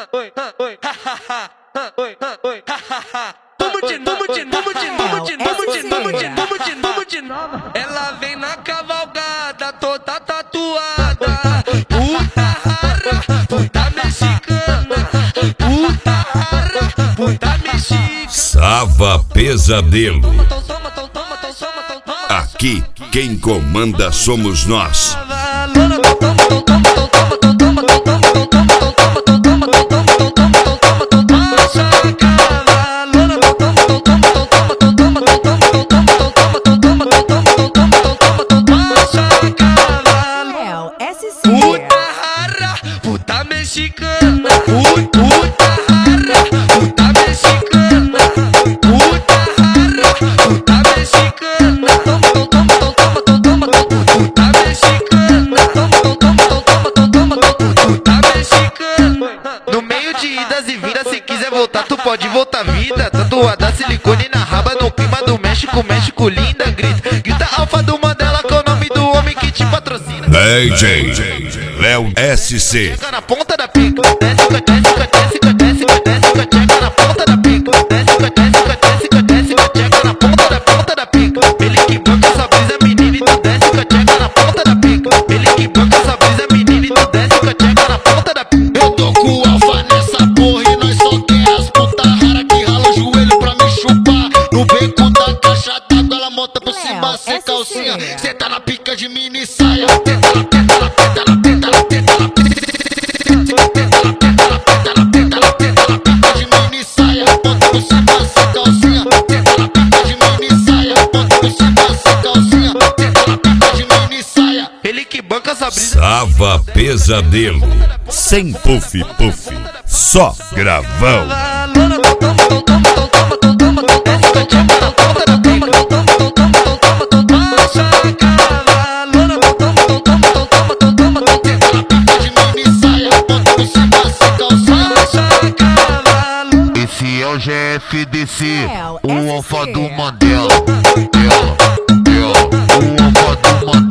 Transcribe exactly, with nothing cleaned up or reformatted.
Vamos de novo, de novo, de novo, de novo, de novo, de novo, de novo, de novo. Ela vem na cavalgada, toda tatuada. Puta rara, puta mexicana. Puta rara, puta mexicana. Sava Pesadelo. Aqui quem comanda somos nós. Puta rara, puta mexicana. Puta rara, puta mexicana. Puta rara, puta mexicana. Puta mexicana. Puta mexicana. No meio de idas e vindas, se quiser voltar, tu pode voltar vida. Tatuada silicone na raba, no clima do México, México linda. Grita, grita alfa do Mandela, que é o nome do homem que te patrocina. D J Léo S C. Chega na ponta da pica, desce, desce, desce, desce, desce, chega na ponta da pica, desce, desce, desce, desce, chega na ponta da ponta da pica. Ele que banca essa brisa, menina, e tu desce, chega na ponta da pica. Ele que banca essa brisa, menina, e tu desce, chega na ponta da pica. Eu tô com o alfa nessa porra e nós só quer as puta rara que rala o joelho pra me chupar. No beco da caixa d'água ela monta por cima sem calcinha. Cê tá na pica de mini saia, tenta na tenta na tenta na tenta na tenta na tenta na tenta na tenta na tenta na tenta na pica de mini saia, monta por cima sem calcinha. Tenta na pica de mini saia, monta por cima sem calcinha. Tenta na pica de mini saia. Ele que banca essa brisa. Sava Pesadelo. Sem puff puff, só gravão. Esse é o G F D C, o alfa do Mandela. Ela, ela, o alfa do Mandela.